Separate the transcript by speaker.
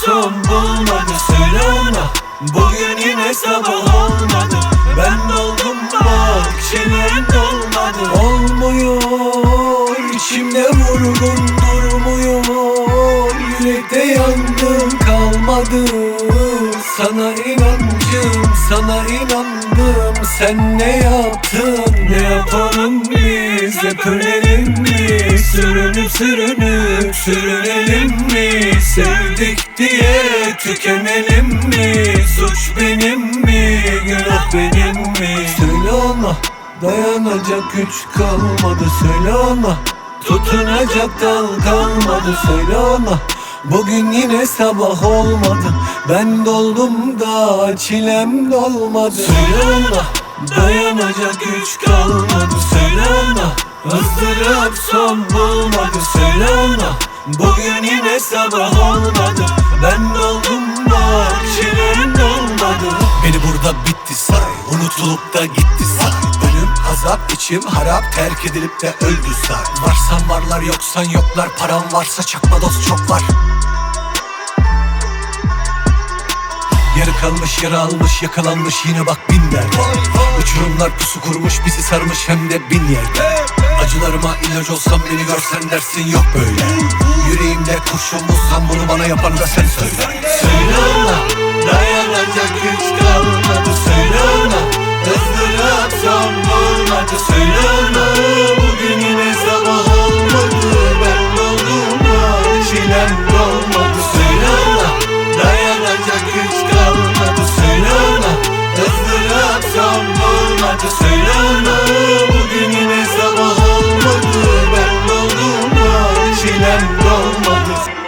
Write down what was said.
Speaker 1: son bulmadı. Söyle ona, bugün yine sabah olmadı. Ben doldum bak, çilem dolmadı. Olmuyor, içimde vurgun durmuyor. Yürekte yangın kalmadı. Sana inancım, sana inandım. Sen ne yaptın, ne yapalım biz? Hep ölelim mi? Sürünüp sürünüp sürünelim mi? Sevdik diye tükenelim mi? Suç benim mi, günah benim mi? Söyle ona, dayanacak güç kalmadı. Söyle ona, tutunacak dal kalmadı. Söyle ona, bugün yine sabah olmadı. Ben doldum da çilem dolmadı. Söyle ona, dayanacak güç kalmadı. Söyle ona, ızdırap son bulmadı. Söyle ona, bugün yine sabah olmadı. Ben doldum da çilem dolmadı.
Speaker 2: Beni burada bitti say, unutulup da gitti say. Ölüm, azap, içim harap, terk edilip de öldü say. Varsan varlar, yoksan yoklar, param varsa çakma dost çok var. Yarı kalmış, yara almış, yakalanmış, yine bak bin derde. Uçurumlar pusu kurmuş, bizi sarmış hem de bin yerde. Acılarıma ilaç olsam, beni görsen dersin yok böyle. Yüreğimde kurşun bulsam, bunu bana yapan da sen söyle.
Speaker 1: Söyle ona, dayanacak güç kalmadı. Söyle ona, ızdırap son bulmadı. Söyle ona, bugün yine sabah olmadı. Ben doldum da çilem dolmadı. Söyle ona, dayanacak güç kalmadı. Söyle ona, ızdırap son bulmadı. Söyle ona, bugün yine sabah olmadı. Ben doldum da çilem dolmadı.